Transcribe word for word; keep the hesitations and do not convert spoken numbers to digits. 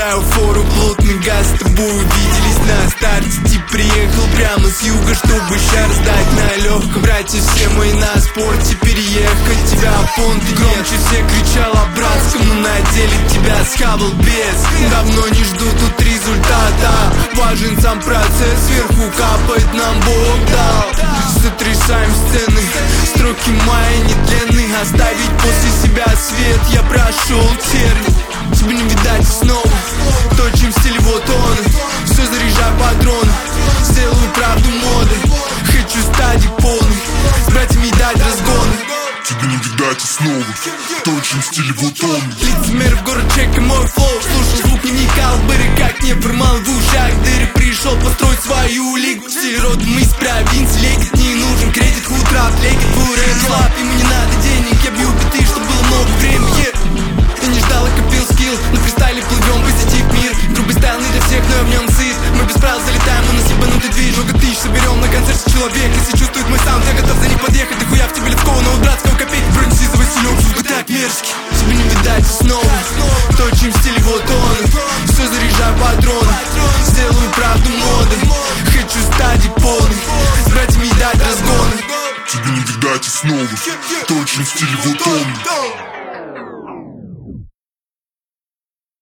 набираю фору, плотный газ, с тобой увиделись на старте. Тип приехал прямо с юга, чтобы ща раздать на легком. Братья все мои на спорте, переехать тебя понты нет. Громче все кричал о братском, но на деле тебя схавал без. Давно не жду тут результата, важен сам процесс, сверху капает нам Бог дал. Сотрясаем сцены, строки мои нетленны. Оставить после себя свет, я прошел тернии. Тебе не видать снова, точим в стиле вот он. Все заряжаю патроны, сделаю правду моды. Хочу стадик полный, с братьями дать разгоны. Тебе не видать снова, точим в стиле вот он. Лицемер в город, чекай мой флоу. Слушал звук, не вникал в быры, как не формал в ушах дыры. Пришел построить свою лигу, стиль родом из провинции. Легит не нужен кредит, худ рап, легит бурен слаб. Ему не надо денег, я бью биты, чтобы было много времени. Я не ждал и копил скилл, на фристайле плывем, позитив мир. Грубый стайл не для всех, но я в нем сыт. Мы без правил залетаем, у нас ебанутый движ. Много тысяч соберем на концерте человек. Если чувствует мой саунд, я готов за них подъехать. Да хуя в тебе лицкого, но у братского копейки. Бронь сизовый синек, звук так мерзкий. Тебе не видать снова, точим в стиле вот он. Все заряжаю патроны, сделаю правду моды. Хочу стадик полный, с братьями дать разгоны. Тебе не видать снова, точим в стиле вот он.